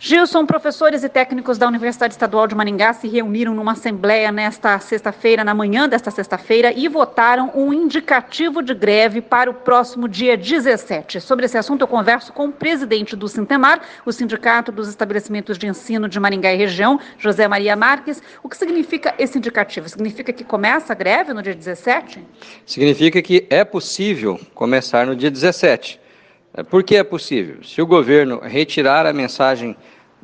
Gilson, professores e técnicos da Universidade Estadual de Maringá se reuniram numa assembleia nesta sexta-feira, na manhã desta sexta-feira, e votaram um indicativo de greve para o próximo dia 17. Sobre esse assunto, eu converso com o presidente do Sintemar, o Sindicato dos Estabelecimentos de Ensino de Maringá e Região, José Maria Marques. O que significa esse indicativo? Significa que começa a greve no dia 17? Significa que é possível começar no dia 17. Por que é possível? Se o governo retirar a mensagem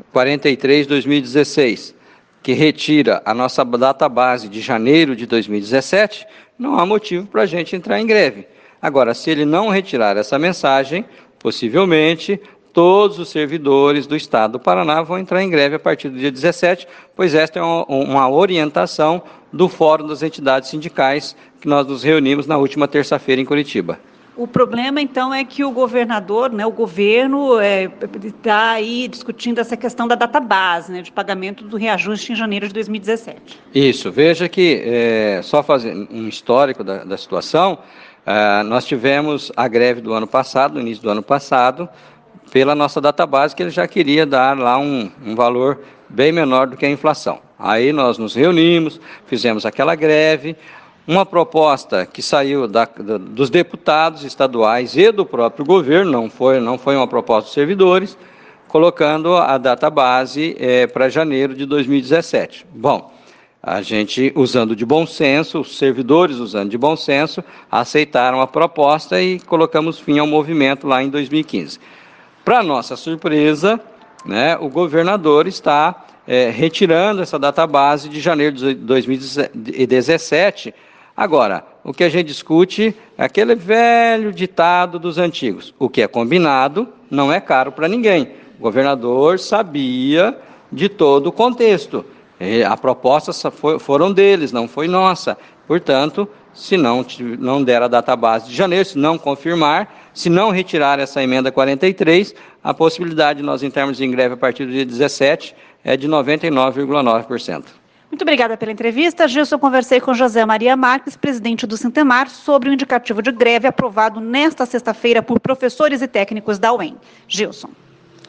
43/2016, que retira a nossa data base de janeiro de 2017, não há motivo para a gente entrar em greve. Agora, se ele não retirar essa mensagem, possivelmente todos os servidores do Estado do Paraná vão entrar em greve a partir do dia 17, pois esta é uma orientação do Fórum das Entidades Sindicais que nós nos reunimos na última terça-feira em Curitiba. O problema, então, é que o governador, o governo está aí discutindo essa questão da data base, de pagamento do reajuste em janeiro de 2017. Isso, veja que, só fazer um histórico da situação, nós tivemos a greve do ano passado, no início do ano passado, pela nossa data base, que ele já queria dar lá um valor bem menor do que a inflação. Aí nós nos reunimos, fizemos aquela greve. Uma proposta que saiu dos deputados estaduais e do próprio governo, não foi uma proposta dos servidores, colocando a data base para janeiro de 2017. Bom, a gente usando de bom senso, os servidores usando de bom senso, aceitaram a proposta e colocamos fim ao movimento lá em 2015. Para nossa surpresa, o governador está retirando essa data base de janeiro de 2017. Agora, o que a gente discute é aquele velho ditado dos antigos: o que é combinado não é caro para ninguém. O governador sabia de todo o contexto. A proposta foram deles, não foi nossa. Portanto, se não der a data base de janeiro, se não confirmar, se não retirar essa emenda 43, a possibilidade de nós entrarmos em greve a partir do dia 17 é de 99,9%. Muito obrigada pela entrevista. Gilson, conversei com José Maria Marques, presidente do Sintemar, sobre o indicativo de greve aprovado nesta sexta-feira por professores e técnicos da UEM. Gilson.